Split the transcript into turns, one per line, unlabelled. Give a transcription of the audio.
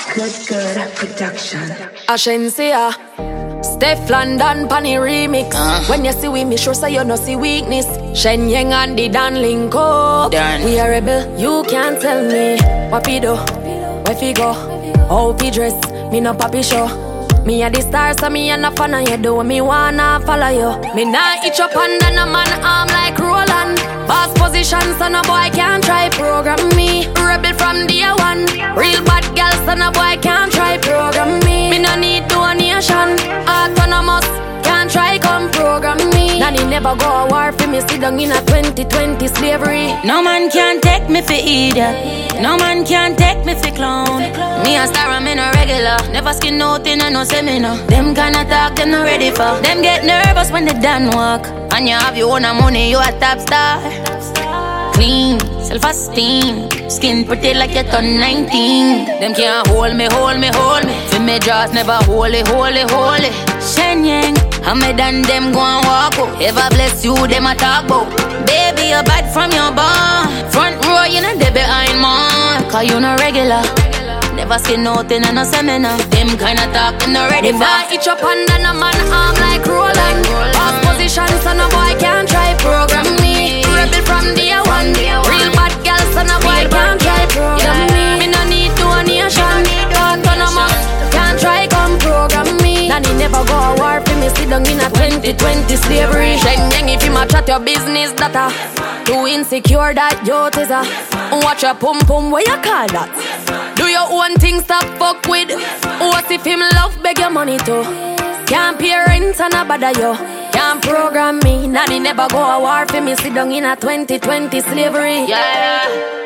Good production.
Ashensia, Steph London Panny remix. When you see we, me sure say you no see weakness. Shen Yang and the Dan Linko. We are rebel, you can't tell me what we do, where we go, how we dress. Me no papi show. Me a the star, so me a no fan of you. Do me wanna follow you. Me nah itch up under no man arm like Roland. Boss position, so no boy can't try program me. Rebel from day one. Real bad girl, so no boy can't try program me. Me no need donation. Autonomous, can't try come program me. Nanny never go a war for me. Sit down in a 2020 slavery.
No man can take me for idiot. No man can take me for clown. Me a star, I'm in a regular. Never skin out in a no seminar. Them kinda talk, them not ready for. Them get nervous when they done walk. And you have your own money, you a top star. Clean, self-esteem. Skin pretty like you turn 19. Them can't hold me, hold me, hold me. Feel me jaws never holy, holy, holy. Shen Yang, I made and them go and walk out. Ever bless you, them a talk about. Baby, you're bad from your barn. Front row, you know they behind man. Cause you no regular. Never skin nothing in a seminar. Them kinda talk, them not ready for.
If I itch up under no man arm like Roland. Boss position, so no boy can't try program me. Rebel from day one. Real bad girl, so no boy can't try program me. Me no need donation. Autonomous, can't try come program me. Nanny never go a war for me. Sit down in a 2020 slavery. Shen Yang, if you match at your business data. Too insecure that you teaser. Watch your pum pum, what you call that? Do your own thing, stop fuck with. What if him love beg your money too? Can't pay rent and a bother you. Can't program me. Nanny never go a war for me. Sit down in a 2020 slavery.
Yeah.